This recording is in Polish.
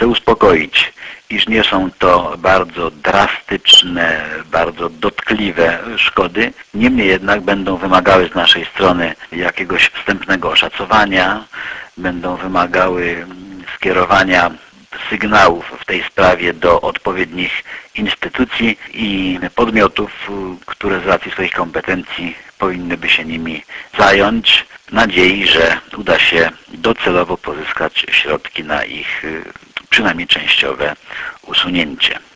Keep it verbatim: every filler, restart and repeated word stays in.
Chcę uspokoić, iż nie są to bardzo drastyczne, bardzo dotkliwe szkody, niemniej jednak będą wymagały z naszej strony jakiegoś wstępnego oszacowania, będą wymagały skierowania sygnałów w tej sprawie do odpowiednich instytucji i podmiotów, które z racji swoich kompetencji powinny by się nimi zająć, w nadziei, że uda się docelowo pozyskać środki na ich przynajmniej częściowe usunięcie.